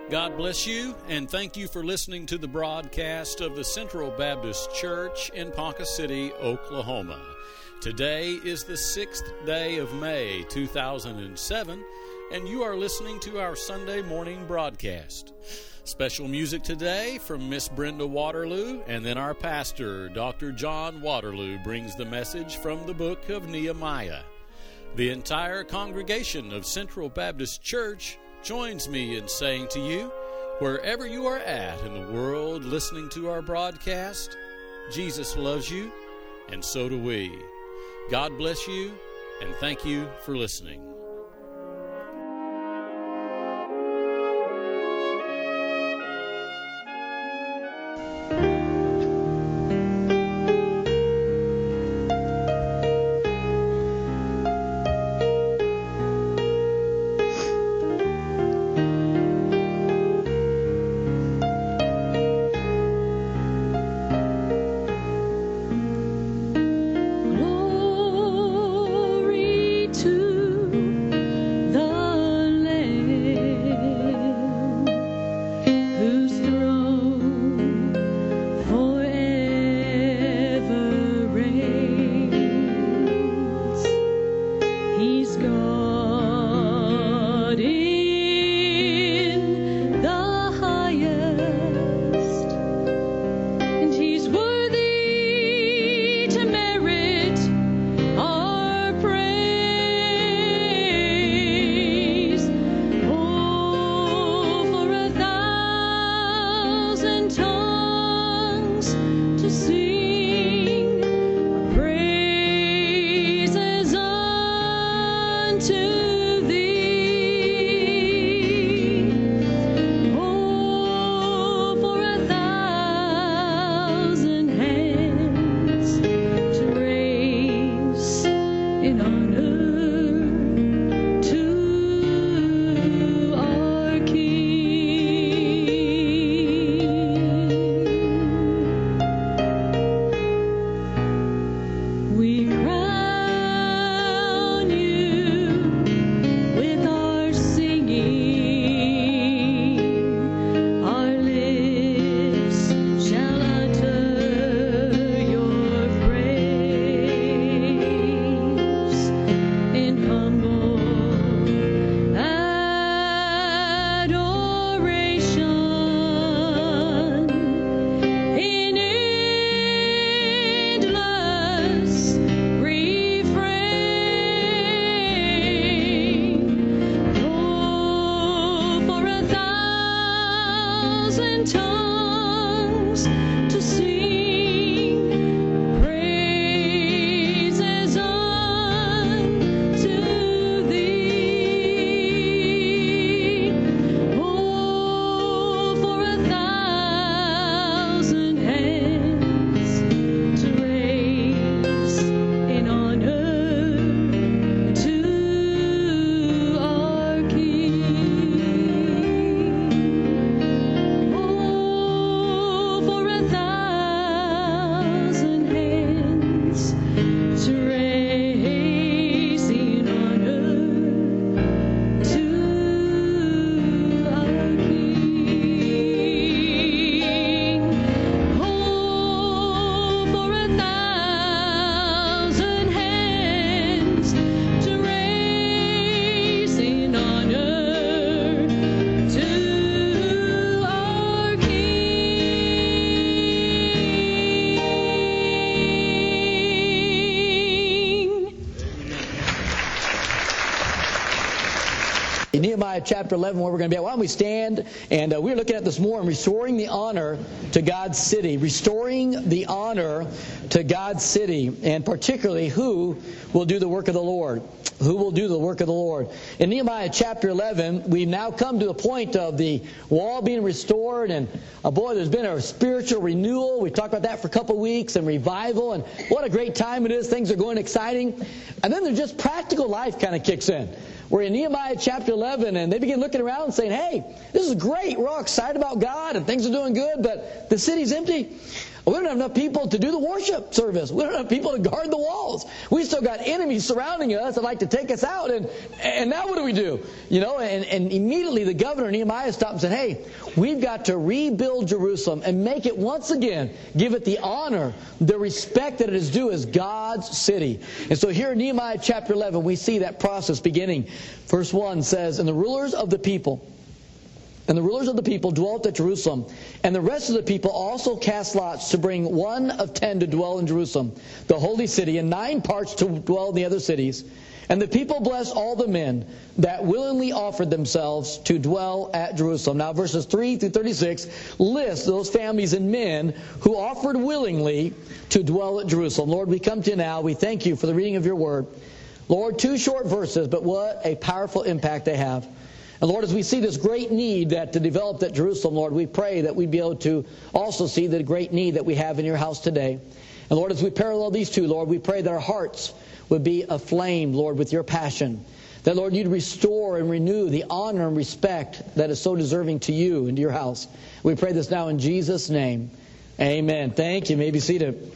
God bless you, and thank you for listening to the broadcast of the Central Baptist Church in Ponca City, Oklahoma. Today is the 6th day of May, 2007, and you are listening to our Sunday morning broadcast. Special music today from Miss Brenda Waterloo, and then our pastor, Dr. John Waterloo, brings the message from the book of Nehemiah. The entire congregation of Central Baptist Church joins me in saying to you, wherever you are at in the world listening to our broadcast, Jesus loves you, and so do we. God bless you, and thank you for listening. Nehemiah chapter 11, where we're going to be at. Why don't we stand? And we're looking at this morning, restoring the honor to God's city. Restoring the honor to God's city. And particularly, who will do the work of the Lord? Who will do the work of the Lord? In Nehemiah chapter 11, we've now come to the point of the wall being restored. And boy, there's been a spiritual renewal. We've talked about that for a couple of weeks, and revival. And what a great time it is. Things are going exciting. And then there's just practical life kind of kicks in. We're in Nehemiah chapter 11, and they begin looking around and saying, hey, this is great. We're all excited about God, and things are doing good, but the city's empty. We don't have enough people to do the worship service. We don't have people to guard the walls. We still got enemies surrounding us that like to take us out. And now what do we do? And immediately the governor, Nehemiah, stopped and said, hey, we've got to rebuild Jerusalem and make it once again, give it the honor, the respect that it is due as God's city. And so here in Nehemiah chapter 11, we see that process beginning. Verse 1 says, And the rulers of the people dwelt at Jerusalem, and the rest of the people also cast lots to bring 1 of 10 to dwell in Jerusalem, the holy city, and 9 parts to dwell in the other cities. And the people blessed all the men that willingly offered themselves to dwell at Jerusalem. Now verses 3 through 36 list those families and men who offered willingly to dwell at Jerusalem. Lord, we come to you now. We thank you for the reading of your word. Lord, 2 short verses, but what a powerful impact they have. And Lord, as we see this great need that to develop at Jerusalem, Lord, we pray that we'd be able to also see the great need that we have in your house today. And Lord, as we parallel these two, Lord, we pray that our hearts would be aflame, Lord, with your passion. That, Lord, you'd restore and renew the honor and respect that is so deserving to you and to your house. We pray this now in Jesus' name. Amen. Thank you. You may be seated.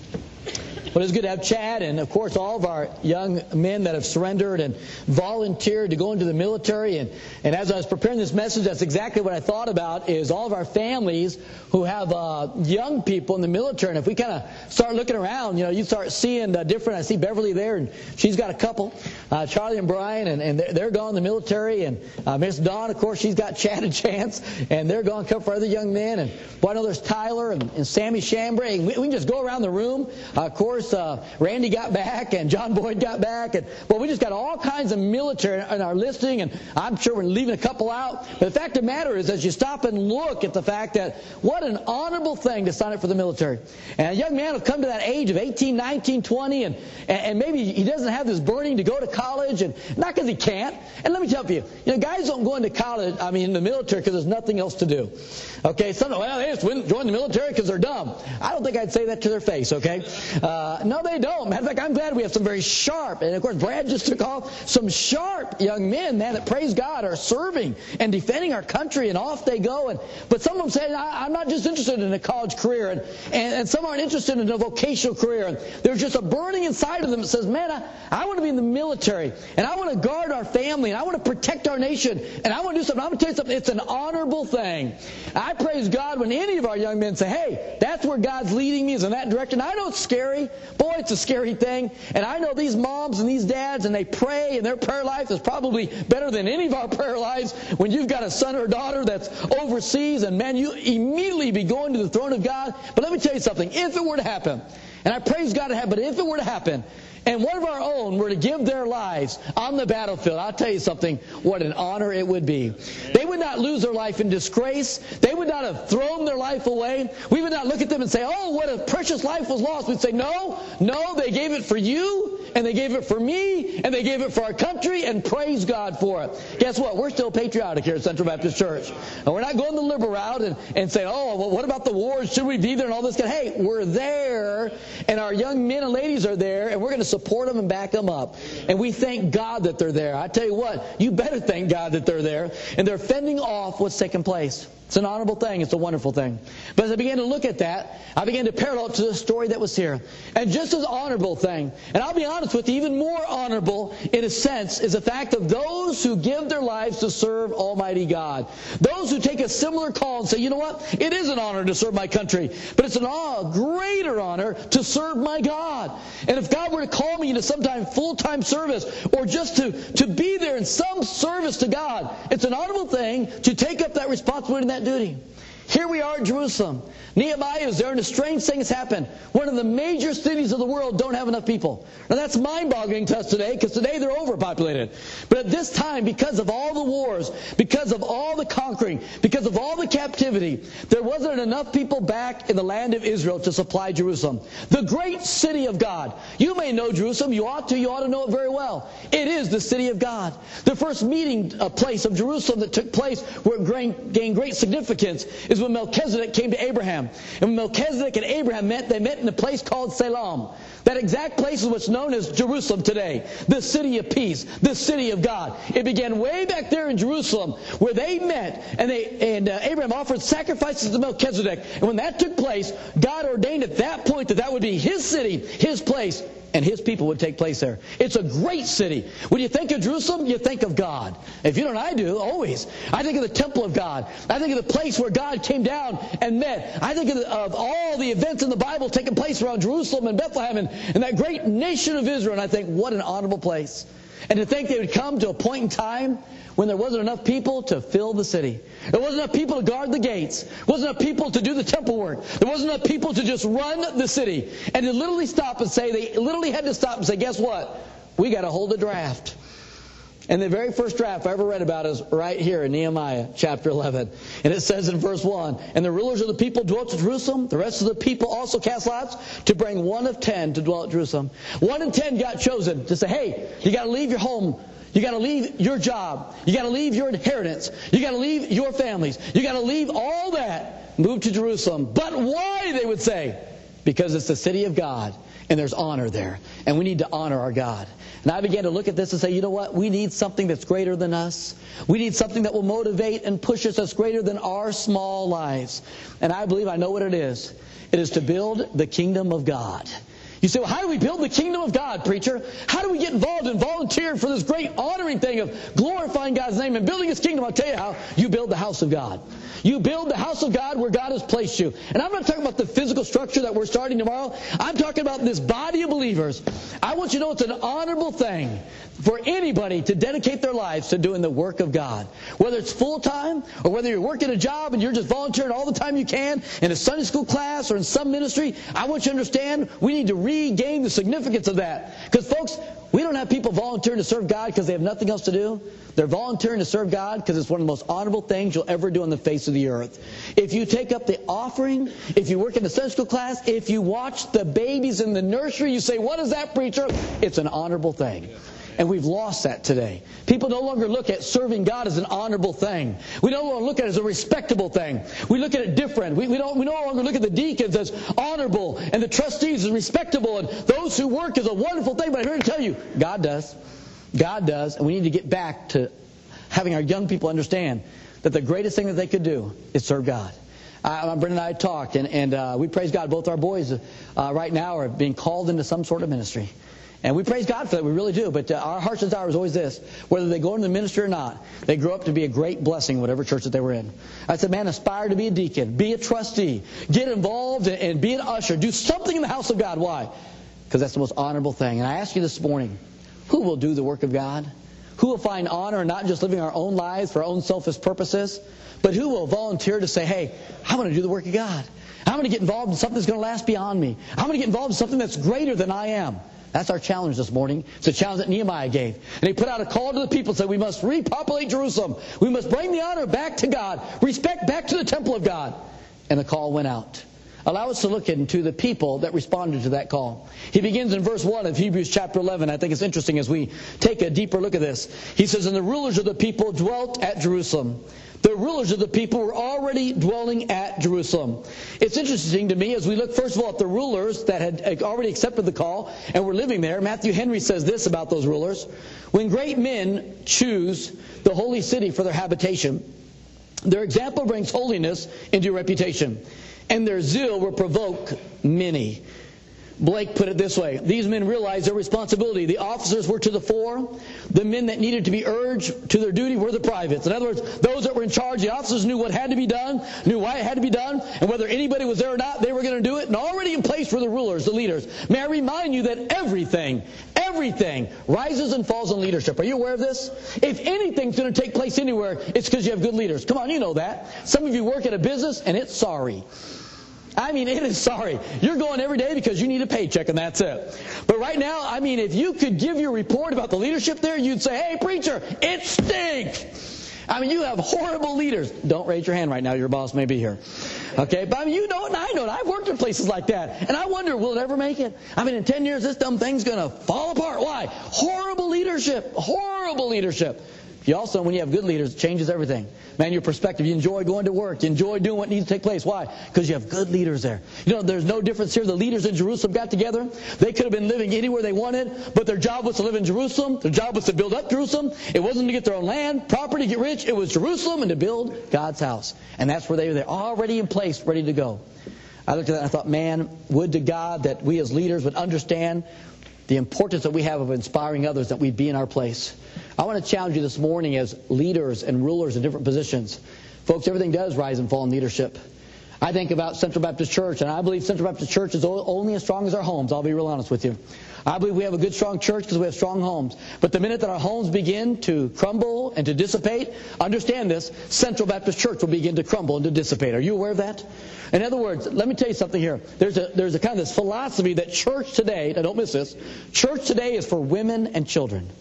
Well, it's good to have Chad and, of course, all of our young men that have surrendered and volunteered to go into the military. And as I was preparing this message, that's exactly what I thought about, is all of our families who have young people in the military. And if we kind of start looking around, you start seeing different. I see Beverly there, and she's got a couple, Charlie and Brian, and they're gone in the military. And Miss Dawn, of course, she's got Chad and Chance, and they're gone. A couple of other young men. And boy, I know there's Tyler and Sammy Chambray. We can just go around the room. Of course, Randy got back and John Boyd got back. We just got all kinds of military in our listing, and I'm sure we're leaving a couple out. But the fact of the matter is, as you stop and look at the fact that what an honorable thing to sign up for the military. And a young man will come to that age of 18, 19, 20, and maybe he doesn't have this burning to go to college, and not because he can't. And let me tell you, guys don't go into college, in the military because there's nothing else to do. Okay, some, they just join the military because they're dumb. I don't think I'd say that to their face, okay? No, they don't. Matter of fact, I'm glad we have some very sharp, and of course Brad just took off, some sharp young men, that praise God, are serving and defending our country, and off they go. But some of them say, I'm not just interested in a college career, and some aren't interested in a vocational career. And there's just a burning inside of them that says, man, I want to be in the military, and I want to guard our family, and I want to protect our nation, and I want to do something. I'm going to tell you something. It's an honorable thing. I praise God when any of our young men say, hey, that's where God's leading me, is in that direction. I know it's scary. Boy, it's a scary thing. And I know these moms and these dads, and they pray, and their prayer life is probably better than any of our prayer lives when you've got a son or a daughter that's overseas, and man, you immediately be going to the throne of God. But let me tell you something. If it were to happen, and I praise God to have, but if it were to happen, and one of our own were to give their lives on the battlefield, I'll tell you something, what an honor it would be. They would not lose their life in disgrace. They would not have thrown their life away. We would not look at them and say, oh, what a precious life was lost. We'd say, no, they gave it for you, and they gave it for me, and they gave it for our country, and praise God for it. Guess what? We're still patriotic here at Central Baptist Church. And we're not going the liberal route and saying, oh, well, what about the wars? Should we be there and all this? Hey, we're there, and our young men and ladies are there, and we're going to support them and back them up. And we thank God that they're there. I tell you what, you better thank God that they're there. And they're fending off what's taking place. It's an honorable thing. It's a wonderful thing. But as I began to look at that, I began to parallel it to the story that was here. And just as honorable thing, and I'll be honest with you, even more honorable in a sense, is the fact of those who give their lives to serve Almighty God. Those who take a similar call and say, you know what, it is an honor to serve my country, but it's a greater honor to serve my God. And if God were to call me into sometime full-time service, or just to be there in some service to God, it's an honorable thing to take up that responsibility and that duty. Here we are at Jerusalem. Nehemiah is there, and a strange thing has happened. One of the major cities of the world don't have enough people. Now that's mind-boggling to us today, because today they're overpopulated. But at this time, because of all the wars, because of all the conquering, because of all the captivity, there wasn't enough people back in the land of Israel to supply Jerusalem. The great city of God. You may know Jerusalem. You ought to know it very well. It is the city of God. The first meeting place of Jerusalem that took place where it gained great significance is is when Melchizedek came to Abraham. And when Melchizedek and Abraham met, they met in a place called Salem. That exact place is what's known as Jerusalem today. The city of peace, the city of God. It began way back there in Jerusalem where they met, and Abraham offered sacrifices to Melchizedek. And when that took place, God ordained at that point that that would be his city, his place, and his people would take place there. It's a great city. When you think of Jerusalem, you think of God. If you don't, I do, always. I think of the temple of God. I think of the place where God came down and met. I think of all the events in the Bible taking place around Jerusalem and Bethlehem and that great nation of Israel. And I think, what an honorable place. And to think they would come to a point in time when there wasn't enough people to fill the city. There wasn't enough people to guard the gates. There wasn't enough people to do the temple work. There wasn't enough people to just run the city. And to literally stop and say, they literally had to stop and say, guess what? We got to hold a draft. And the very first draft I ever read about is right here in Nehemiah chapter 11. And it says in verse 1, and the rulers of the people dwelt at Jerusalem. The rest of the people also cast lots to bring 1 of 10 to dwell at Jerusalem. 1 in 10 got chosen to say, hey, you got to leave your home. You got to leave your job. You got to leave your inheritance. You got to leave your families. You got to leave all that. Move to Jerusalem. But why, they would say? Because it's the city of God, and there's honor there. And we need to honor our God. And I began to look at this and say, you know what? We need something that's greater than us. We need something that will motivate and push us that's greater than our small lives. And I believe I know what it is. It is to build the kingdom of God. You say, well, how do we build the kingdom of God, preacher? How do we get involved and volunteer for this great honoring thing of glorifying God's name and building His kingdom? I'll tell you how. You build the house of God. You build the house of God where God has placed you. And I'm not talking about the physical structure that we're starting tomorrow. I'm talking about this body of believers. I want you to know it's an honorable thing for anybody to dedicate their lives to doing the work of God. Whether it's full-time or whether you're working a job and you're just volunteering all the time you can in a Sunday school class or in some ministry, I want you to understand we need to regain the significance of that. Because, folks, we don't have people volunteering to serve God because they have nothing else to do. They're volunteering to serve God because it's one of the most honorable things you'll ever do on the face of the earth. If you take up the offering, if you work in a Sunday school class, if you watch the babies in the nursery, you say, what is that, preacher? It's an honorable thing. And we've lost that today. People no longer look at serving God as an honorable thing. We no longer look at it as a respectable thing. We look at it different. We no longer look at the deacons as honorable and the trustees as respectable and those who work as a wonderful thing. But I'm here to tell you, God does. God does. And we need to get back to having our young people understand that the greatest thing that they could do is serve God. Brenda and I talked, and we praise God. Both our boys right now are being called into some sort of ministry. And we praise God for that, we really do. But our heart's desire is always this: whether they go into the ministry or not, they grow up to be a great blessing, whatever church that they were in. I said, man, aspire to be a deacon, be a trustee, get involved and be an usher. Do something in the house of God. Why? Because that's the most honorable thing. And I ask you this morning, who will do the work of God? Who will find honor in not just living our own lives for our own selfish purposes, but who will volunteer to say, hey, I want to do the work of God. I'm going to get involved in something that's going to last beyond me. I'm going to get involved in something that's greater than I am. That's our challenge this morning. It's a challenge that Nehemiah gave. And he put out a call to the people and said, we must repopulate Jerusalem. We must bring the honor back to God. Respect back to the temple of God. And the call went out. Allow us to look into the people that responded to that call. He begins in verse 1 of Hebrews chapter 11. I think it's interesting as we take a deeper look at this. He says, and the rulers of the people dwelt at Jerusalem. The rulers of the people were already dwelling at Jerusalem. It's interesting to me as we look, first of all, at the rulers that had already accepted the call and were living there. Matthew Henry says this about those rulers. When great men choose the holy city for their habitation, their example brings holiness into reputation, and their zeal will provoke many. Blake put it this way: these men realized their responsibility. The officers were to the fore. The men that needed to be urged to their duty were the privates. In other words, those that were in charge, the officers knew what had to be done, knew why it had to be done, and whether anybody was there or not, they were going to do it. And already in place were the rulers, the leaders. May I remind you that everything rises and falls on leadership. Are you aware of this? If anything's going to take place anywhere, it's because you have good leaders. Come on, you know that. Some of you work at a business, and it's sorry. I mean, it is sorry. You're going every day because you need a paycheck, and that's it. But right now, I mean, if you could give your report about the leadership there, you'd say, hey, preacher, it stinks. I mean, you have horrible leaders. Don't raise your hand right now. Your boss may be here. Okay? But I mean, you know it, and I know it. I've worked in places like that. And I wonder, will it ever make it? I mean, in 10 years, this dumb thing's going to fall apart. Why? Horrible leadership. Horrible leadership. You also, when you have good leaders, it changes everything. Man, your perspective. You enjoy going to work. You enjoy doing what needs to take place. Why? Because you have good leaders there. You know, there's no difference here. The leaders in Jerusalem got together. They could have been living anywhere they wanted, but their job was to live in Jerusalem. Their job was to build up Jerusalem. It wasn't to get their own land, property, get rich. It was Jerusalem and to build God's house. And that's where they were there, already in place, ready to go. I looked at that and I thought, man, would to God that we as leaders would understand the importance that we have of inspiring others, that we be in our place. I want to challenge you this morning as leaders and rulers in different positions. Folks, everything does rise and fall in leadership. I think about Central Baptist Church, and I believe Central Baptist Church is only as strong as our homes. I'll be real honest with you. I believe we have a good, strong church because we have strong homes. But the minute that our homes begin to crumble and to dissipate, understand this, Central Baptist Church will begin to crumble and to dissipate. Are you aware of that? In other words, let me tell you something here. There's a kind of this philosophy that church today, now don't miss this, church today is for women and children.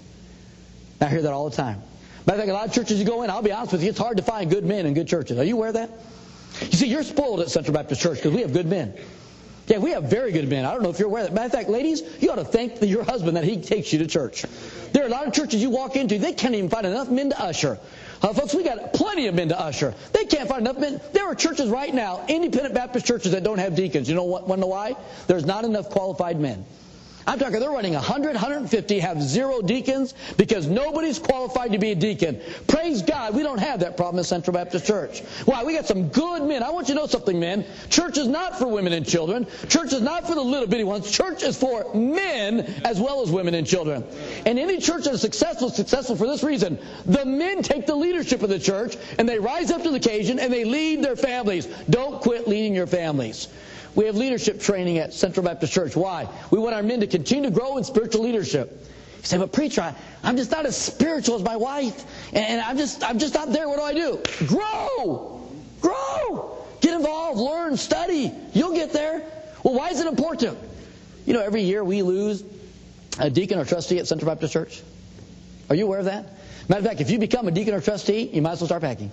I hear that all the time. Matter of fact, a lot of churches you go in, I'll be honest with you, it's hard to find good men in good churches. Are you aware of that? You see, you're spoiled at Central Baptist Church because we have good men. Yeah, we have very good men. I don't know if you're aware of that. Matter of fact, ladies, you ought to thank your husband that he takes you to church. There are a lot of churches you walk into, they can't even find enough men to usher. Folks, we got plenty of men to usher. They can't find enough men. There are churches right now, independent Baptist churches, that don't have deacons. You know what? Want to know why? There's not enough qualified men. I'm talking, they're running 100, 150, have 0 deacons because nobody's qualified to be a deacon. Praise God, we don't have that problem at Central Baptist Church. Why? We got some good men. I want you to know something, men. Church is not for women and children. Church is not for the little bitty ones. Church is for men as well as women and children. And any church that is successful for this reason. The men take the leadership of the church and they rise up to the occasion and they lead their families. Don't quit leading your families. We have leadership training at Central Baptist Church. Why? We want our men to continue to grow in spiritual leadership. You say, but preacher, I'm just not as spiritual as my wife, and I'm just not there. What do? Grow. Get involved, learn, study. You'll get there. Well, why is it important? You know, every year we lose a deacon or trustee at Central Baptist Church. Are you aware of that? Matter of fact, if you become a deacon or trustee, you might as well start packing.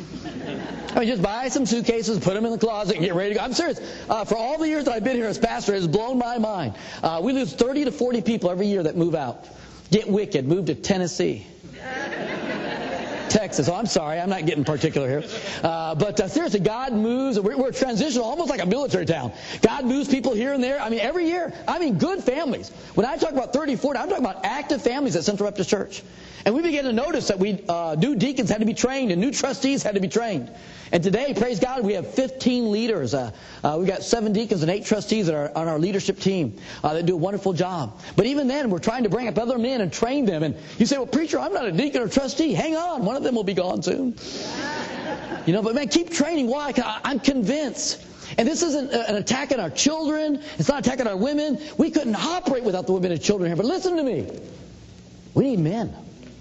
I mean, just buy some suitcases, put them in the closet, and get ready to go. I'm serious. For all the years that I've been here as pastor, it's blown my mind. We lose 30 to 40 people every year that move out. Get wicked, move to Tennessee. Texas. Oh, I'm sorry. I'm not getting particular here. But seriously, God moves. We're transitional, almost like a military town. God moves people here and there. I mean, every year. I mean, good families. When I talk about 30, 40, I'm talking about active families at Central Baptist Church. And we began to notice that new deacons had to be trained and new trustees had to be trained. And today, praise God, we have 15 leaders. We've got 7 deacons and 8 trustees that are on our leadership team that do a wonderful job. But even then, we're trying to bring up other men and train them. And you say, well, preacher, I'm not a deacon or trustee. Hang on. One of them will be gone soon. You know, but man, keep training. Why? I'm convinced. And this isn't an attack on our children. It's not an attack on our women. We couldn't operate without the women and children here. But listen to me. We need men.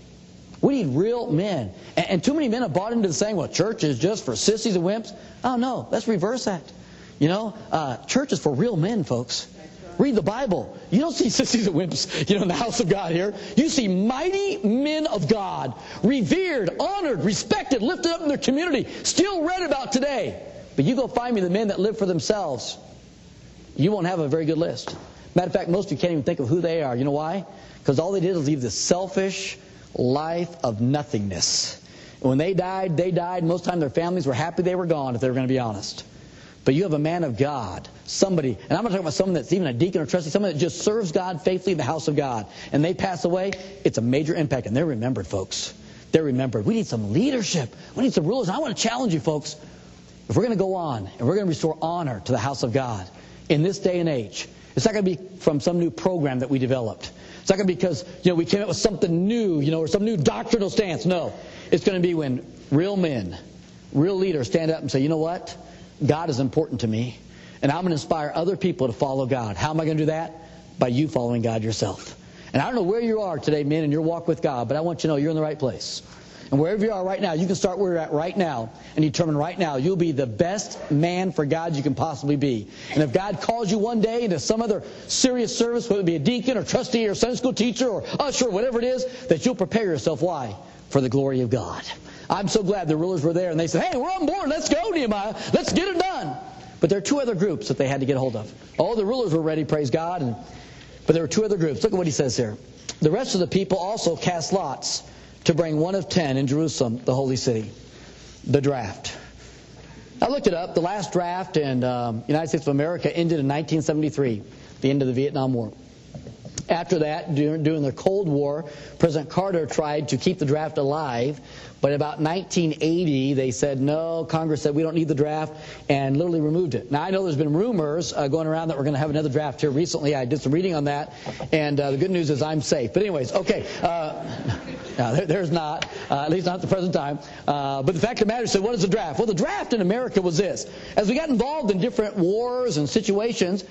We need real men. And too many men have bought into the saying, well, church is just for sissies and wimps. Oh, no. Let's reverse that. You know, church is for real men, folks. Read the Bible. You don't see sissies and wimps, in the house of God here. You see mighty men of God, revered, honored, respected, lifted up in their community, still read about today. But you go find me the men that live for themselves. You won't have a very good list. Matter of fact, most of you can't even think of who they are. You know why? Because all they did was leave this selfish life of nothingness. And when they died. Most of the time their families were happy they were gone, if they were going to be honest. But you have a man of God, somebody, and I'm not talking about someone that's even a deacon or trustee, someone that just serves God faithfully in the house of God, and they pass away, it's a major impact, and they're remembered, folks. They're remembered. We need some leadership. We need some rulers. And I want to challenge you, folks. If we're going to go on, and we're going to restore honor to the house of God in this day and age, it's not going to be from some new program that we developed. It's not going to be because, we came up with something new, or some new doctrinal stance. No. It's going to be when real men, real leaders stand up and say, you know what? God is important to me, and I'm going to inspire other people to follow God. How am I going to do that? By you following God yourself. And I don't know where you are today, men, in your walk with God, but I want you to know you're in the right place. And wherever you are right now, you can start where you're at right now and determine right now you'll be the best man for God you can possibly be. And if God calls you one day into some other serious service, whether it be a deacon or trustee or Sunday school teacher or usher or whatever it is, that you'll prepare yourself. Why? For the glory of God. I'm so glad the rulers were there and they said, hey, we're on board. Let's go, Nehemiah. Let's get it done. But there are 2 other groups that they had to get a hold of. Oh, the rulers were ready, praise God. But there were 2 other groups. Look at what he says here. The rest of the people also cast lots to bring 1 of 10 in Jerusalem, the holy city. The draft. I looked it up. The last draft in United States of America ended in 1973, the end of the Vietnam War. After that, during the Cold War, President Carter tried to keep the draft alive, but about 1980, they said, no, Congress said we don't need the draft, and literally removed it. Now, I know there's been rumors going around that we're going to have another draft here recently. I did some reading on that, and the good news is I'm safe. But anyways, okay. No, there's not, at least not at the present time. But the fact of the matter is, what is the draft? Well, the draft in America was this. As we got involved in different wars and situations,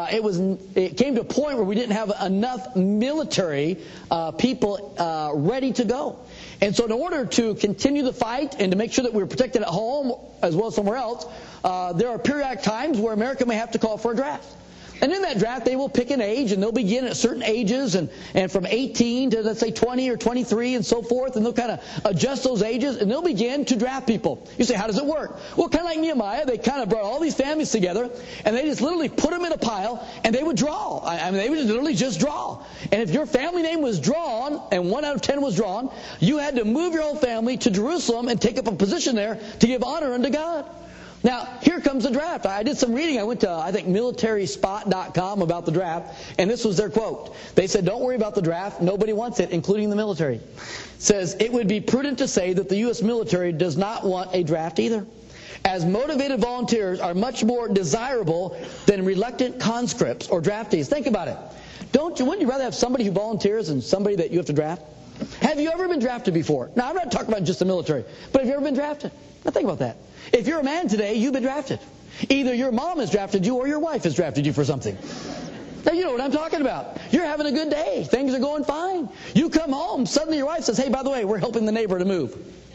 it came to a point where we didn't have enough military people ready to go. And so in order to continue the fight and to make sure that we were protected at home as well as somewhere else, there are periodic times where America may have to call for a draft. And in that draft, they will pick an age, and they'll begin at certain ages, and from 18 to, let's say, 20 or 23 and so forth, and they'll kind of adjust those ages, and they'll begin to draft people. You say, how does it work? Well, kind of like Nehemiah, they kind of brought all these families together, and they just literally put them in a pile, and they would draw. I mean, they would literally just draw. And if your family name was drawn, and 1 out of 10 was drawn, you had to move your whole family to Jerusalem and take up a position there to give honor unto God. Now, here comes the draft. I did some reading. I went to, I think, militaryspot.com about the draft, and this was their quote. They said, don't worry about the draft. Nobody wants it, including the military. It says, it would be prudent to say that the U.S. military does not want a draft either, as motivated volunteers are much more desirable than reluctant conscripts or draftees. Think about it. Wouldn't you rather have somebody who volunteers than somebody that you have to draft? Have you ever been drafted before? Now, I'm not talking about just the military, but have you ever been drafted? Now, think about that. If you're a man today, you've been drafted. Either your mom has drafted you or your wife has drafted you for something. Now, you know what I'm talking about. You're having a good day. Things are going fine. You come home, suddenly your wife says, hey, by the way, we're helping the neighbor to move.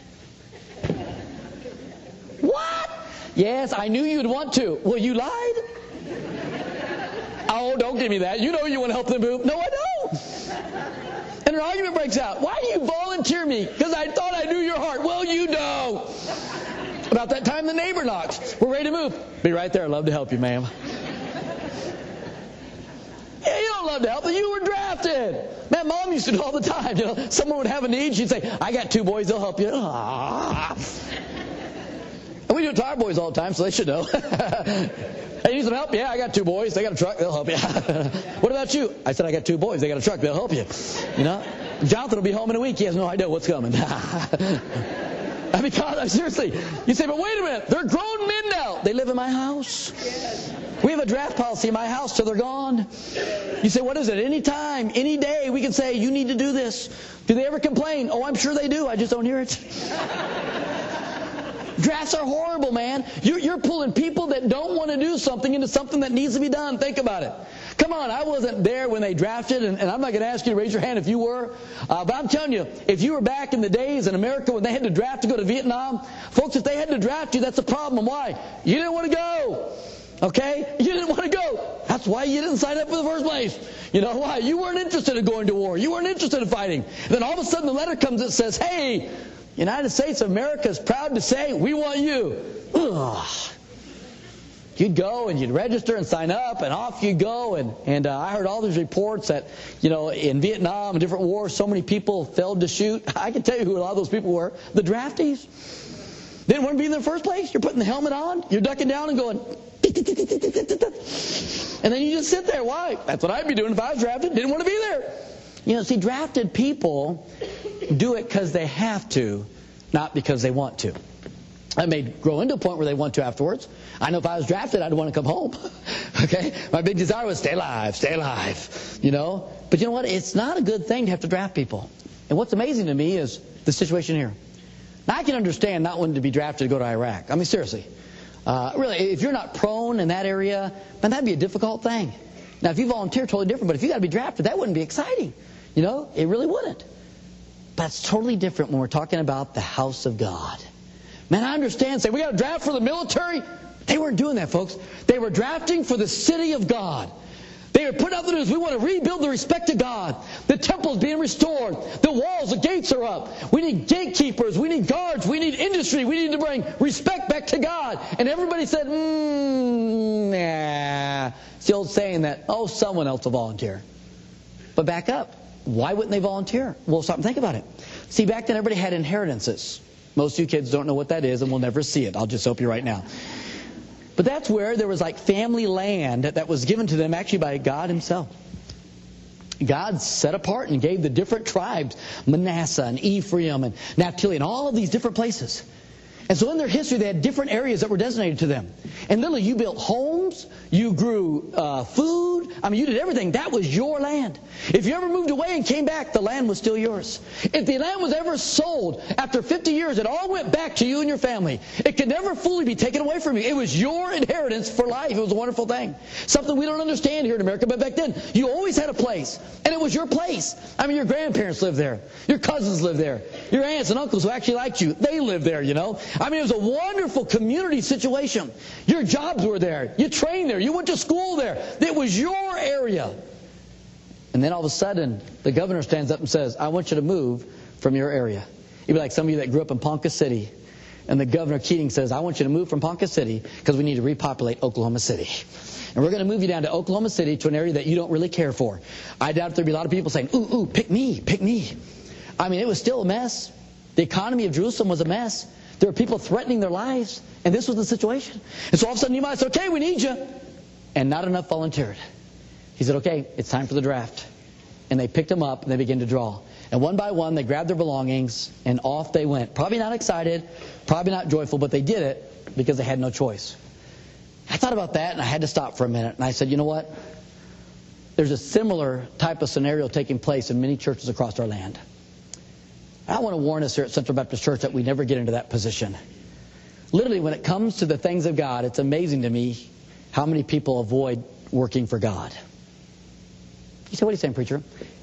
What? Yes, I knew you'd want to. Well, you lied? Oh, don't give me that. You know you want to help them move. No, I don't. And an argument breaks out. Why do you volunteer me? Because I thought I knew your heart. Well, you don't. About that time, the neighbor knocks. We're ready to move. Be right there. I'd love to help you, ma'am. Yeah, you don't love to help. You were drafted. Man, Mom used to do it all the time. You know, someone would have a need. She'd say, I got 2 boys. They'll help you. And we do it to our boys all the time, so they should know. Hey, you need some help? Yeah, I got 2 boys. They got a truck. They'll help you. What about you? I said, I got 2 boys. They got a truck. They'll help you. You know? Jonathan will be home in a week. He has no idea what's coming. Because, seriously, you say, but wait a minute. They're grown men now. They live in my house. We have a draft policy in my house till they're gone. You say, what is it? Any time, any day, we can say, you need to do this. Do they ever complain? Oh, I'm sure they do. I just don't hear it. Drafts are horrible, man. You're pulling people that don't want to do something into something that needs to be done. Think about it. Come on, I wasn't there when they drafted, and I'm not going to ask you to raise your hand if you were. But I'm telling you, if you were back in the days in America when they had to draft to go to Vietnam, folks, if they had to draft you, that's a problem. Why? You didn't want to go. Okay? You didn't want to go. That's why you didn't sign up in the first place. You know why? You weren't interested in going to war. You weren't interested in fighting. And then all of a sudden the letter comes that says, hey, United States of America is proud to say, we want you. Ugh. You'd go and you'd register and sign up, and off you go. And I heard all these reports that, you know, in Vietnam and different wars, so many people failed to shoot. I can tell you who a lot of those people were. The draftees. They didn't want to be in the first place. You're putting the helmet on. You're ducking down and going. And then you just sit there. Why? That's what I'd be doing if I was drafted. Didn't want to be there. You know, see, drafted people do it because they have to, not because they want to. I may grow into a point where they want to afterwards. I know if I was drafted, I'd want to come home. Okay? My big desire was stay alive, you know? But you know what? It's not a good thing to have to draft people. And what's amazing to me is the situation here. Now, I can understand not wanting to be drafted to go to Iraq. I mean, seriously. Really, if you're not prone in that area, man, that'd be a difficult thing. Now, if you volunteer, totally different. But if you got to be drafted, that wouldn't be exciting. You know? It really wouldn't. But it's totally different when we're talking about the house of God. Man, I understand. Say, we got to draft for the military. They weren't doing that, folks. They were drafting for the city of God. They were putting out the news. We want to rebuild the respect to God. The temple's being restored. The walls, the gates are up. We need gatekeepers. We need guards. We need industry. We need to bring respect back to God. And everybody said, nah. It's the old saying that, oh, someone else will volunteer. But back up. Why wouldn't they volunteer? Well, stop and think about it. See, back then everybody had inheritances. Most of you kids don't know what that is and will never see it. I'll just help you right now. But that's where there was like family land that was given to them actually by God himself. God set apart and gave the different tribes, Manasseh and Ephraim and Naphtali and all of these different places. And so in their history, they had different areas that were designated to them. And literally, you built homes, you grew food. I mean, you did everything. That was your land. If you ever moved away and came back, the land was still yours. If the land was ever sold, after 50 years, it all went back to you and your family. It could never fully be taken away from you. It was your inheritance for life. It was a wonderful thing. Something we don't understand here in America, but back then, you always had a place. And it was your place. I mean, your grandparents lived there. Your cousins lived there. Your aunts and uncles who actually liked you, they lived there, you know. I mean, it was a wonderful community situation. Your jobs were there. You trained there. You went to school there. It was your area. And then all of a sudden, the governor stands up and says, I want you to move from your area. You'd be like some of you that grew up in Ponca City. And the governor Keating says, I want you to move from Ponca City because we need to repopulate Oklahoma City. And we're going to move you down to Oklahoma City to an area that you don't really care for. I doubt there'd be a lot of people saying, ooh, pick me, pick me. I mean, it was still a mess. The economy of Jerusalem was a mess. There were people threatening their lives, and this was the situation. And so all of a sudden Nehemiah said, okay, we need you. And not enough volunteered. He said, okay, it's time for the draft. And they picked them up, and they began to draw. And one by one, they grabbed their belongings, and off they went. Probably not excited, probably not joyful, but they did it because they had no choice. I thought about that, and I had to stop for a minute. And I said, you know what? There's a similar type of scenario taking place in many churches across our land. I want to warn us here at Central Baptist Church that we never get into that position. Literally, when it comes to the things of God, it's amazing to me how many people avoid working for God. You say, what are you saying, preacher?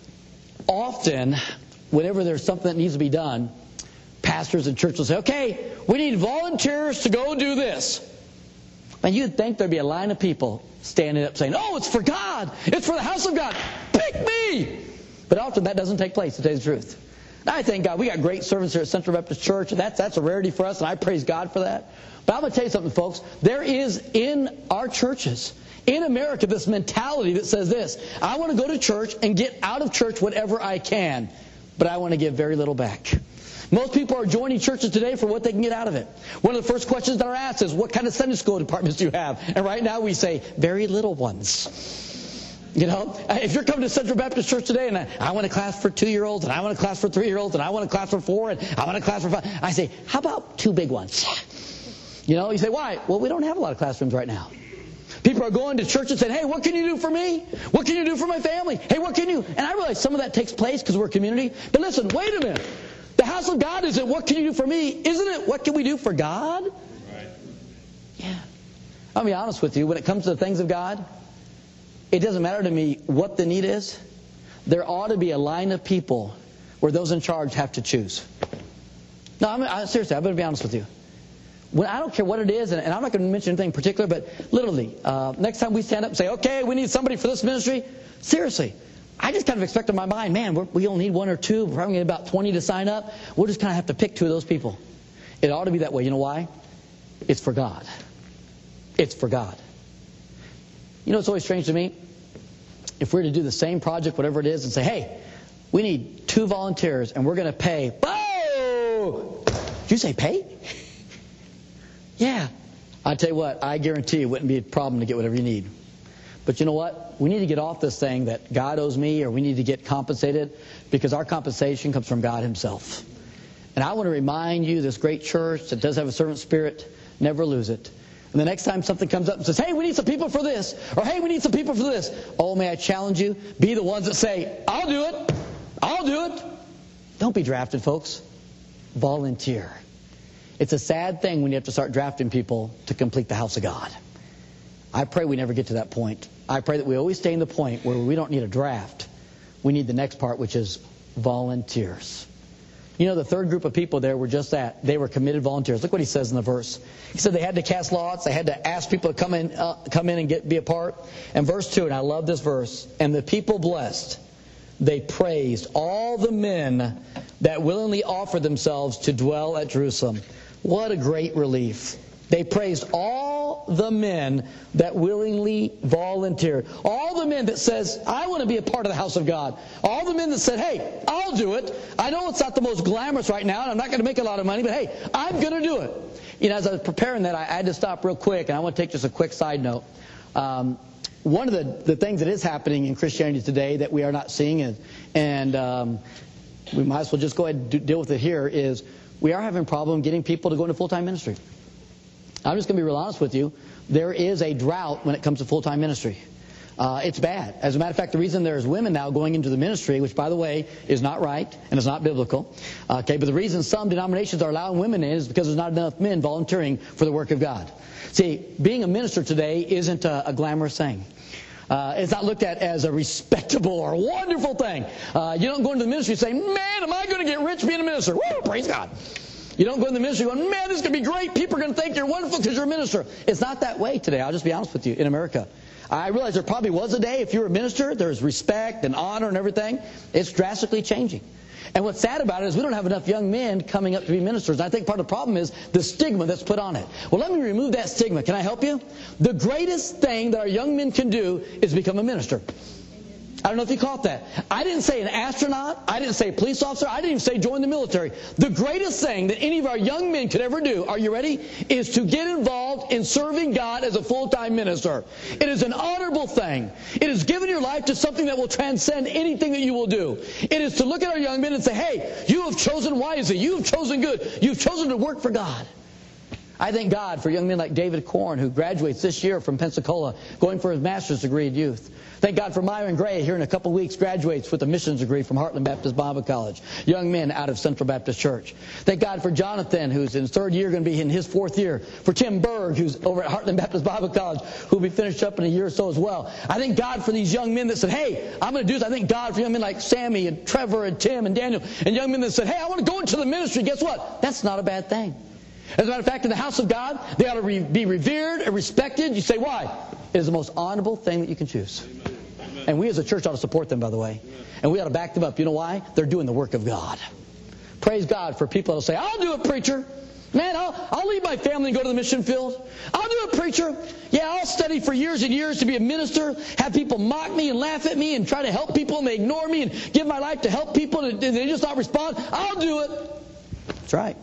Often, whenever there's something that needs to be done, pastors and churches will say, okay, we need volunteers to go do this. And you'd think there'd be a line of people standing up saying, oh, it's for God. It's for the house of God. Pick me. But often that doesn't take place, to tell you the truth. I thank God we got great servants here at Central Baptist Church. That's a rarity for us, and I praise God for that. But I'm going to tell you something, folks. There is in our churches, in America, this mentality that says this: I want to go to church and get out of church whatever I can, but I want to give very little back. Most people are joining churches today for what they can get out of it. One of the first questions that are asked is, what kind of Sunday school departments do you have? And right now we say, very little ones. You know, if you're coming to Central Baptist Church today and I want a class for 2-year-olds and I want a class for 3-year-olds and I want a class for 4 and I want a class for 5, I say, how about 2 big ones? You know, you say, why? Well, we don't have a lot of classrooms right now. People are going to church and saying, hey, what can you do for me? What can you do for my family? Hey, what can you? And I realize some of that takes place because we're a community. But listen, wait a minute. The house of God isn't what can you do for me? Isn't it what can we do for God? Right. Yeah. I'll be honest with you. When it comes to the things of God, it doesn't matter to me what the need is. There ought to be a line of people where those in charge have to choose. No, seriously, I better be honest with you. I don't care what it is, and I'm not going to mention anything in particular, but literally, next time we stand up and say, okay, we need somebody for this ministry, seriously, I just kind of expect in my mind, man, we only need 1 or 2. We're probably going to get about 20 to sign up. We'll just kind of have to pick 2 of those people. It ought to be that way. You know why? It's for God. It's for God. You know what's always strange to me? If we're to do the same project, whatever it is, and say, hey, we need 2 volunteers, and we're going to pay. Whoa! Did you say pay? Yeah. I tell you what, I guarantee it wouldn't be a problem to get whatever you need. But you know what? We need to get off this thing that God owes me or we need to get compensated, because our compensation comes from God himself. And I want to remind you, this great church that does have a servant spirit, never lose it. And the next time something comes up and says, hey, we need some people for this, or hey, we need some people for this, oh, may I challenge you, be the ones that say, I'll do it. I'll do it. Don't be drafted, folks. Volunteer. It's a sad thing when you have to start drafting people to complete the house of God. I pray we never get to that point. I pray that we always stay in the point where we don't need a draft. We need the next part, which is volunteers. You know, the third group of people there were just that. They were committed volunteers. Look what he says in the verse. He said they had to cast lots. They had to ask people to come in and be a part. And verse 2, and I love this verse. And the people blessed, they praised all the men that willingly offered themselves to dwell at Jerusalem. What a great relief. They praised all all the men that willingly volunteer. All the men that says, I want to be a part of the house of God. All the men that said, hey, I'll do it. I know it's not the most glamorous right now, and I'm not going to make a lot of money, but hey, I'm going to do it. You know, as I was preparing that, I had to stop real quick, and I want to take just a quick side note. One of the things that is happening in Christianity today that we are not seeing, and we might as well just go ahead and deal with it here, is we are having a problem getting people to go into full-time ministry. I'm just going to be real honest with you. There is a drought when it comes to full-time ministry. It's bad. As a matter of fact, the reason there's women now going into the ministry, which, by the way, is not right and is not biblical, but the reason some denominations are allowing women in is because there's not enough men volunteering for the work of God. See, being a minister today isn't a glamorous thing. It's not looked at as a respectable or wonderful thing. You don't go into the ministry and say, man, am I going to get rich being a minister? Woo, praise God. You don't go in the ministry going, man, this is going to be great. People are going to think you're wonderful because you're a minister. It's not that way today. I'll just be honest with you. In America, I realize there probably was a day if you were a minister, there's respect and honor and everything. It's drastically changing. And what's sad about it is we don't have enough young men coming up to be ministers. And I think part of the problem is the stigma that's put on it. Well, let me remove that stigma. Can I help you? The greatest thing that our young men can do is become a minister. I don't know if you caught that. I didn't say an astronaut. I didn't say a police officer. I didn't even say join the military. The greatest thing that any of our young men could ever do, are you ready, is to get involved in serving God as a full-time minister. It is an honorable thing. It is giving your life to something that will transcend anything that you will do. It is to look at our young men and say, hey, you have chosen wisely. You have chosen good. You've chosen to work for God. I thank God for young men like David Korn, who graduates this year from Pensacola, going for his master's degree in youth. Thank God for Myron Gray, here in a couple weeks, graduates with a missions degree from Heartland Baptist Bible College. Young men out of Central Baptist Church. Thank God for Jonathan, who's in his third year, going to be in his fourth year. For Tim Berg, who's over at Heartland Baptist Bible College, who'll be finished up in a year or so as well. I thank God for these young men that said, hey, I'm going to do this. I thank God for young men like Sammy and Trevor and Tim and Daniel, and young men that said, hey, I want to go into the ministry. Guess what? That's not a bad thing. As a matter of fact, in the house of God, they ought to be revered and respected. You say, why? It is the most honorable thing that you can choose. And we as a church ought to support them, by the way. And we ought to back them up. You know why? They're doing the work of God. Praise God for people that will say, I'll do it, preacher. Man, I'll leave my family and go to the mission field. I'll do it, preacher. Yeah, I'll study for years and years to be a minister, have people mock me and laugh at me and try to help people and they ignore me and give my life to help people and they just not respond. I'll do it. That's right.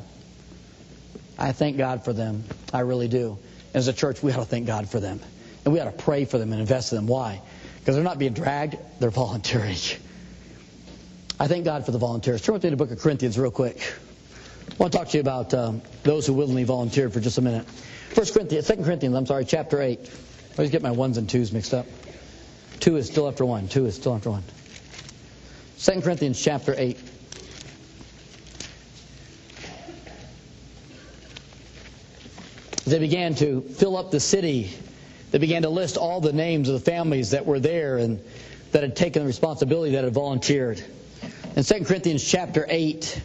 I thank God for them. I really do. As a church, we ought to thank God for them. And we ought to pray for them and invest in them. Why? Because they're not being dragged, they're volunteering. I thank God for the volunteers. Turn with me to the book of Corinthians real quick. I want to talk to you about those who willingly volunteered for just a minute. 2 Corinthians, chapter 8. I always get my ones and twos mixed up. 2 is still after 1. 2 is still after 1. 2 Corinthians chapter 8. They began to fill up the city. They began to list all the names of the families that were there and that had taken the responsibility, that had volunteered. In 2 Corinthians chapter 8,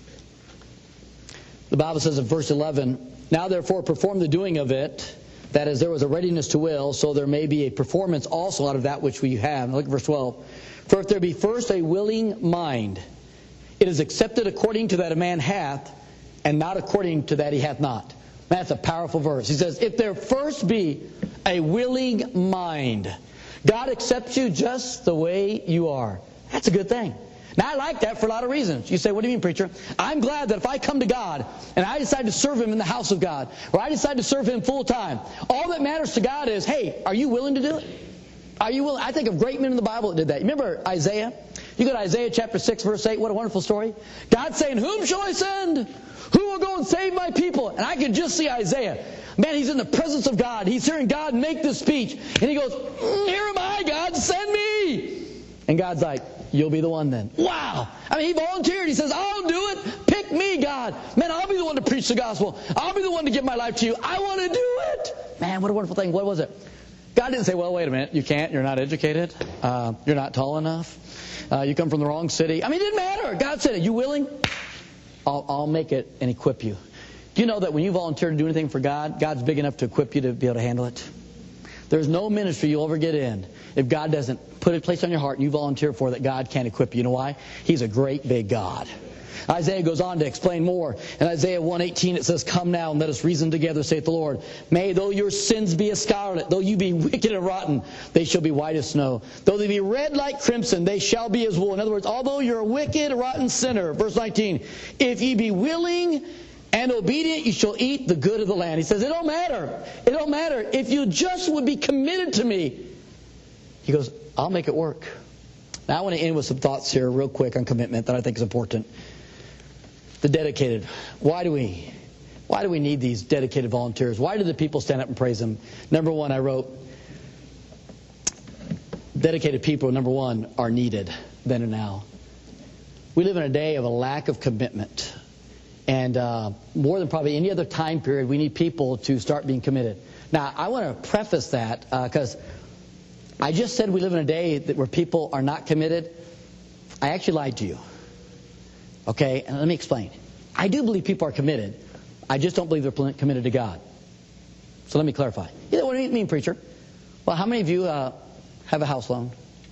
the Bible says in verse 11, now therefore perform the doing of it, that is, there was a readiness to will, so there may be a performance also out of that which we have. Now look at verse 12. For if there be first a willing mind, it is accepted according to that a man hath, and not according to that he hath not. That's a powerful verse. He says, if there first be a willing mind, God accepts you just the way you are. That's a good thing. Now, I like that for a lot of reasons. You say, what do you mean, preacher? I'm glad that if I come to God and I decide to serve Him in the house of God, or I decide to serve Him full time, all that matters to God is, hey, are you willing to do it? Are you willing? I think of great men in the Bible that did that. You remember Isaiah? You go to Isaiah chapter 6, verse 8. What a wonderful story. God saying, whom shall I send? Who will go and save my people? And I can just see Isaiah. Man, he's in the presence of God. He's hearing God make this speech. And he goes, here am I, God, send me. And God's like, you'll be the one then. Wow. I mean, he volunteered. He says, I'll do it. Pick me, God. Man, I'll be the one to preach the gospel. I'll be the one to give my life to you. I want to do it. Man, what a wonderful thing. What was it? God didn't say, well, wait a minute. You can't. You're not educated. You're not tall enough. You come from the wrong city. I mean, it didn't matter. God said, are you willing? I'll make it and equip you. Do you know that when you volunteer to do anything for God, God's big enough to equip you to be able to handle it? There's no ministry you'll ever get in if God doesn't put a place on your heart and you volunteer for that God can't equip you. You know why? He's a great big God. Isaiah goes on to explain more. In Isaiah 1:18 it says, "Come now and let us reason together, saith the Lord. May though your sins be as scarlet, though you be wicked and rotten, they shall be white as snow. Though they be red like crimson, they shall be as wool." In other words, although you're a wicked, rotten sinner, verse 19, "if ye be willing and obedient, you shall eat the good of the land." He says, it don't matter. It don't matter. If you just would be committed to me, he goes, I'll make it work. Now I want to end with some thoughts here real quick on commitment that I think is important. The dedicated. Why do we need these dedicated volunteers? Why do the people stand up and praise Him? Number one, I wrote, dedicated people, number one, are needed then and now. We live in a day of a lack of commitment. And more than probably any other time period, we need people to start being committed. Now, I want to preface that because I just said we live in a day where people are not committed. I actually lied to you. Okay? And let me explain. I do believe people are committed. I just don't believe they're committed to God. So let me clarify. What do you mean, preacher? Well, how many of you have a house loan?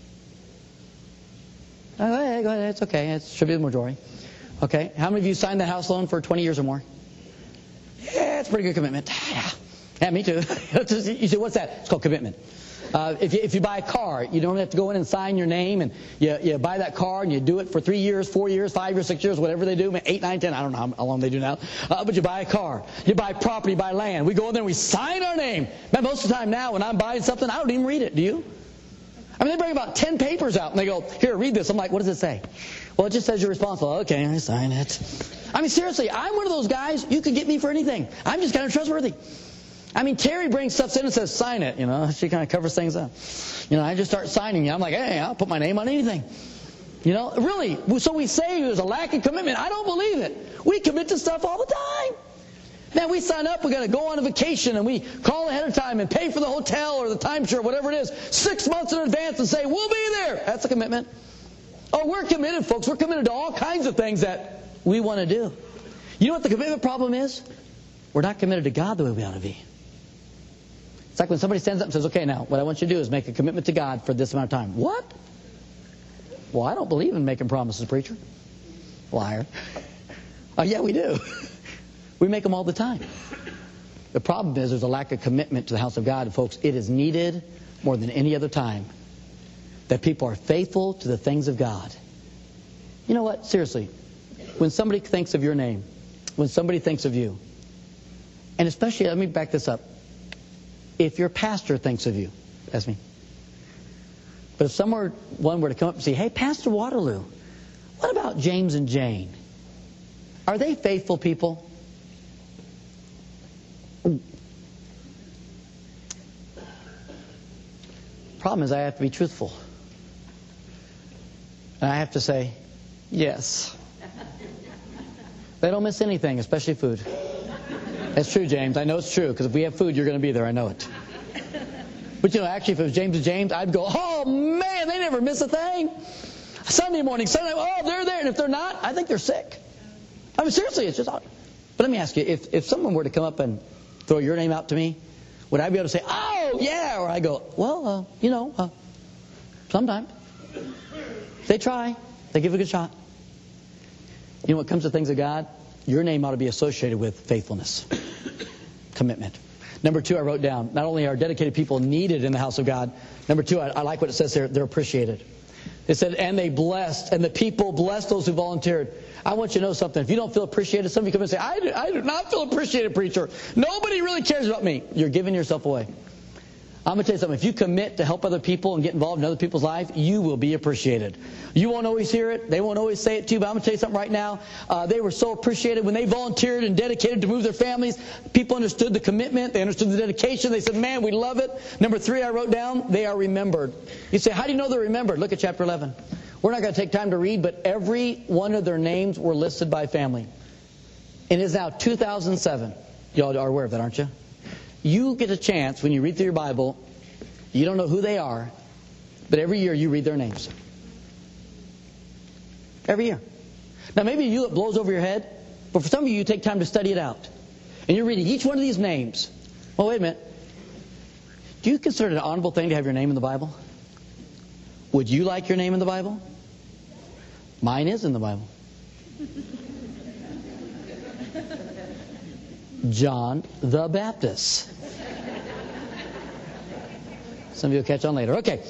Go ahead. It's okay. It should be the majority. Okay. How many of you signed the house loan for 20 years or more? Yeah, it's a pretty good commitment. Yeah, me too. You say, what's that? It's called commitment. If you buy a car, you don't have to go in and sign your name, and you buy that car and you do it for 3 years, 4 years, 5 years, 6 years, whatever they do, 8, 9, 10, I don't know how long they do now. But you buy a car, you buy property, you buy land. We go in there and we sign our name. Man, most of the time now when I'm buying something, I don't even read it. Do you? I mean, they bring about 10 papers out and they go, here, read this. I'm like, what does it say? Well, it just says you're responsible. Okay, I sign it. I mean, seriously, I'm one of those guys, you could get me for anything. I'm just kind of trustworthy. I mean, Terry brings stuff in and says, sign it. She kind of covers things up. I just start signing. I'm like, hey, I'll put my name on anything. Really. So we say there's a lack of commitment. I don't believe it. We commit to stuff all the time. Man, we sign up, we're going to go on a vacation, and we call ahead of time and pay for the hotel or the timeshare, whatever it is, 6 months in advance and say, we'll be there. That's a commitment. Oh, we're committed, folks. We're committed to all kinds of things that we want to do. You know what the commitment problem is? We're not committed to God the way we ought to be. It's like when somebody stands up and says, okay, now, what I want you to do is make a commitment to God for this amount of time. What? Well, I don't believe in making promises, preacher. Liar. Oh, yeah, we do. We make them all the time. The problem is there's a lack of commitment to the house of God. And folks, it is needed more than any other time that people are faithful to the things of God. You know what? Seriously, when somebody thinks of your name, when somebody thinks of you, and especially, let me back this up. If your pastor thinks of you, that's me. But if someone were to come up and say, hey, Pastor Waterloo, what about James and Jane? Are they faithful people? Problem is I have to be truthful. And I have to say, yes. They don't miss anything, especially food. That's true, James. I know it's true, because if we have food, you're going to be there. I know it. But actually, if it was James and James, I'd go, oh, man, they never miss a thing. Sunday morning, oh, they're there. And if they're not, I think they're sick. I mean, seriously, it's just odd. But let me ask you, if someone were to come up and throw your name out to me, would I be able to say, oh, yeah? Or I go, well, sometimes. They try. They give it a good shot. You know what comes to things of God? Your name ought to be associated with faithfulness, commitment. Number 2, I wrote down, not only are dedicated people needed in the house of God, number 2, I like what it says there, they're appreciated. It said, and they blessed, and the people blessed those who volunteered. I want you to know something. If you don't feel appreciated, some of you come and say, I do not feel appreciated, preacher. Nobody really cares about me. You're giving yourself away. I'm going to tell you something. If you commit to help other people and get involved in other people's life, you will be appreciated. You won't always hear it. They won't always say it to you. But I'm going to tell you something right now. They were so appreciated when they volunteered and dedicated to move their families. People understood the commitment. They understood the dedication. They said, man, we love it. Number 3, I wrote down, they are remembered. You say, how do you know they're remembered? Look at chapter 11. We're not going to take time to read, but every one of their names were listed by family. And it is now 2007. Y'all are aware of that, aren't you? You get a chance when you read through your Bible, you don't know who they are, but every year you read their names. Every year. Now maybe you it blows over your head, but for some of you take time to study it out. And you're reading each one of these names. Well, wait a minute. Do you consider it an honorable thing to have your name in the Bible? Would you like your name in the Bible? Mine is in the Bible. John the Baptist. Some of you will catch on later. Okay.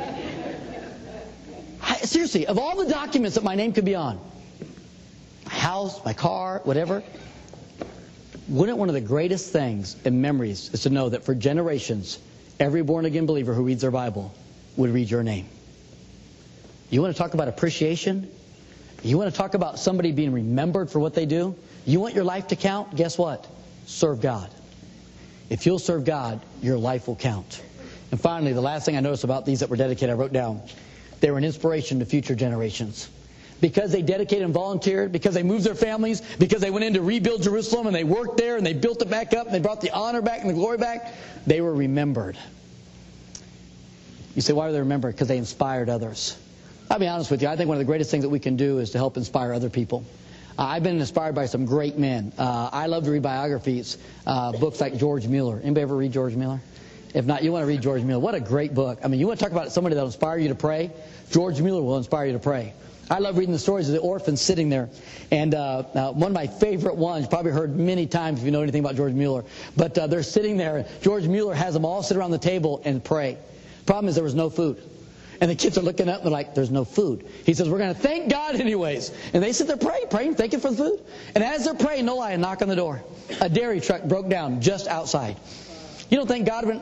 Seriously, of all the documents that my name could be on, my house, my car, whatever, wouldn't one of the greatest things and memories is to know that for generations, every born-again believer who reads their Bible would read your name? You want to talk about appreciation? You want to talk about somebody being remembered for what they do? You want your life to count? Guess what? Serve God. If you'll serve God, your life will count. And finally, the last thing I noticed about these that were dedicated, I wrote down, they were an inspiration to future generations. Because they dedicated and volunteered, because they moved their families, because they went in to rebuild Jerusalem and they worked there and they built it back up and they brought the honor back and the glory back, they were remembered. You say, why were they remembered? Because they inspired others. I'll be honest with you, I think one of the greatest things that we can do is to help inspire other people. I've been inspired by some great men. I love to read biographies, books like George Mueller. Anybody ever read George Mueller? If not, you want to read George Mueller. What a great book. I mean, you want to talk about somebody that will inspire you to pray? George Mueller will inspire you to pray. I love reading the stories of the orphans sitting there. And one of my favorite ones, probably heard many times if you know anything about George Mueller. But they're sitting there. George Mueller has them all sit around the table and pray. Problem is there was no food. And the kids are looking up and they're like, there's no food. He says, we're going to thank God anyways. And they sit there praying, thanking for the food. And as they're praying, no lie, a knock on the door. A dairy truck broke down just outside. You don't think God went...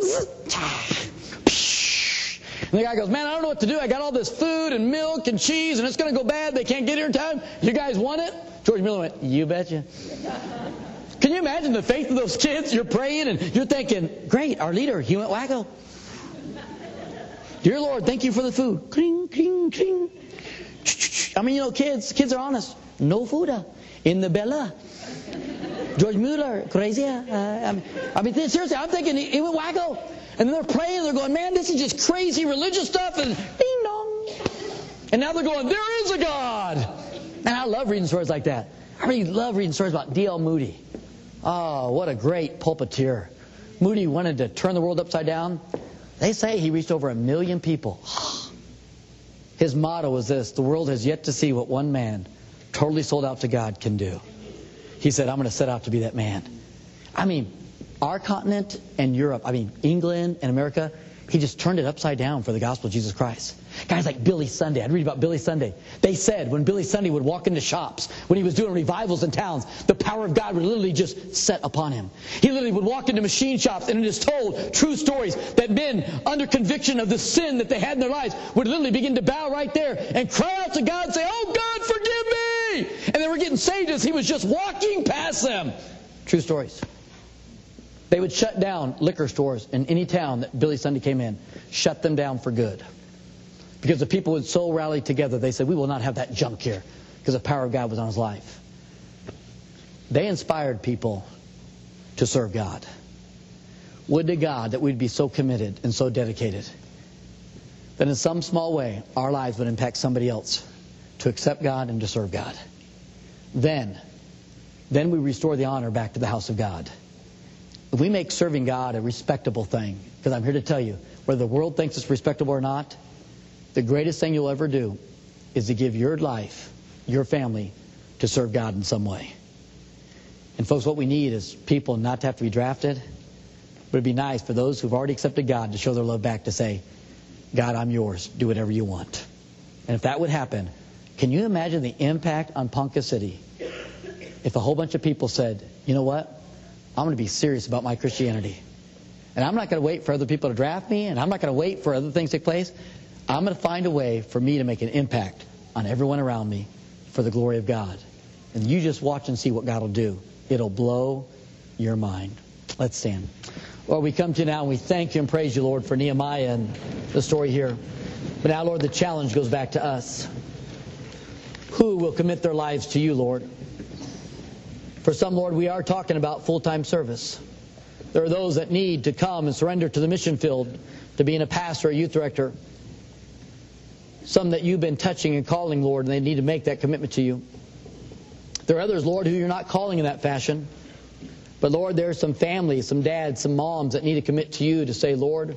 And the guy goes, man, I don't know what to do. I got all this food and milk and cheese, and it's going to go bad. They can't get here in time. You guys want it? George Mueller went, you betcha. Can you imagine the faith of those kids? You're praying, and you're thinking, great, our leader, he went wacko. Dear Lord, thank you for the food. Cling, cling, cling. I mean, you know, kids are honest. No food in the Bella. George Mueller, crazy. I mean, seriously, I'm thinking he went wacko. And then they're praying, they're going, man, this is just crazy religious stuff, and ding dong. And now they're going, there is a God. And I love reading stories like that. I really love reading stories about D.L. Moody. Oh, what a great pulpiteer. Moody wanted to turn the world upside down. They say he reached over 1 million people. His motto was this: the world has yet to see what one man, totally sold out to God, can do. He said, I'm going to set out to be that man. I mean, our continent and Europe, England and America, he just turned it upside down for the gospel of Jesus Christ. Guys like Billy Sunday. I'd read about Billy Sunday. They said when Billy Sunday would walk into shops, when he was doing revivals in towns, the power of God would literally just set upon him. He literally would walk into machine shops, and it is told true stories that men under conviction of the sin that they had in their lives would literally begin to bow right there and cry out to God and say, oh God, forgive me! And they were getting saved as he was just walking past them. True stories. They would shut down liquor stores in any town that Billy Sunday came in. Shut them down for good. Because the people would so rally together, they said, we will not have that junk here. Because the power of God was on his life. They inspired people to serve God. Would to God that we'd be so committed and so dedicated that in some small way our lives would impact somebody else to accept God and to serve God. Then we restore the honor back to the house of God. If we make serving God a respectable thing, because I'm here to tell you, whether the world thinks it's respectable or not, the greatest thing you'll ever do is to give your life, your family, to serve God in some way. And folks, what we need is people not to have to be drafted, but it'd be nice for those who've already accepted God to show their love back, to say, God, I'm yours. Do whatever you want. And if that would happen, can you imagine the impact on Ponca City if a whole bunch of people said, you know what? I'm going to be serious about my Christianity. And I'm not going to wait for other people to draft me, and I'm not going to wait for other things to take place. I'm going to find a way for me to make an impact on everyone around me for the glory of God. And you just watch and see what God will do. It'll blow your mind. Let's stand. Lord, we come to you now and we thank you and praise you, Lord, for Nehemiah and the story here. But now, Lord, the challenge goes back to us. Who will commit their lives to you, Lord? For some, Lord, we are talking about full-time service. There are those that need to come and surrender to the mission field, to being a pastor, a youth director. Some that you've been touching and calling, Lord, and they need to make that commitment to you. There are others, Lord, who you're not calling in that fashion. But, Lord, there are some families, some dads, some moms that need to commit to you to say, Lord,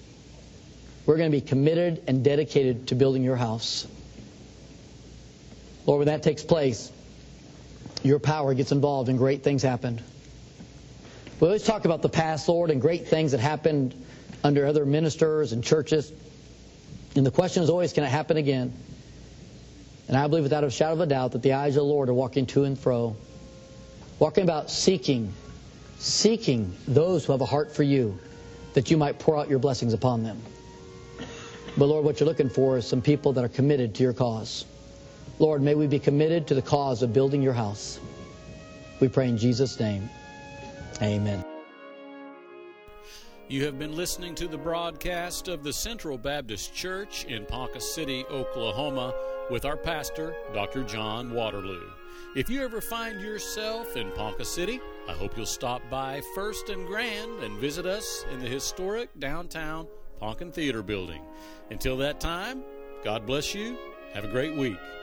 we're going to be committed and dedicated to building your house. Lord, when that takes place, your power gets involved and great things happen. We always talk about the past, Lord, and great things that happened under other ministers and churches. And the question is always, can it happen again? And I believe without a shadow of a doubt that the eyes of the Lord are walking to and fro, walking about seeking those who have a heart for you, that you might pour out your blessings upon them. But Lord, what you're looking for is some people that are committed to your cause. Lord, may we be committed to the cause of building your house. We pray in Jesus' name. Amen. You have been listening to the broadcast of the Central Baptist Church in Ponca City, Oklahoma, with our pastor, Dr. John Waterloo. If you ever find yourself in Ponca City, I hope you'll stop by First and Grand and visit us in the historic downtown Poncan Theater building. Until that time, God bless you. Have a great week.